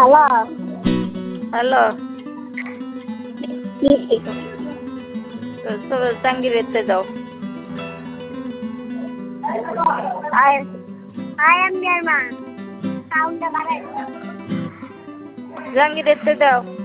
Halo. Halo, Nih. Sangeetha daw. I am Myanmar. Sound the Sanggit daw.